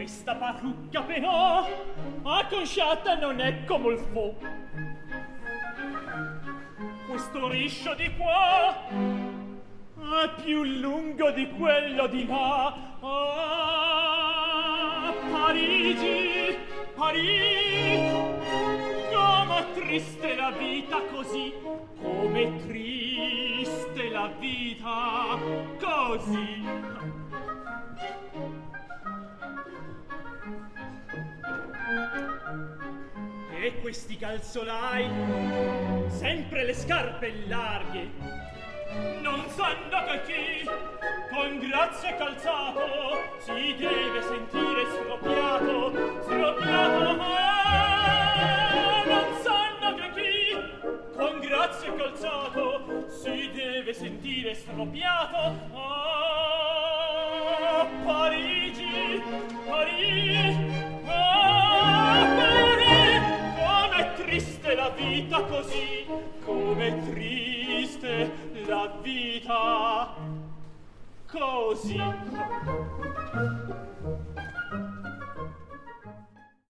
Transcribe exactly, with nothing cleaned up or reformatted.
questa parrucca però acconciata non è come il fo. Questo riscio di qua è più lungo di quello di là. Ah, Parigi, Parigi, come triste la vita così, come triste la vita così. E questi calzolai, sempre le scarpe larghe, non sanno che chi con grazia calzato si deve sentire stropiato, stropiato. Ah, non sanno che chi con grazia calzato si deve sentire stropiato. Ah, Parigi, Parigi, ah, Parigi, com'è triste la vita così, com'è triste la vita così.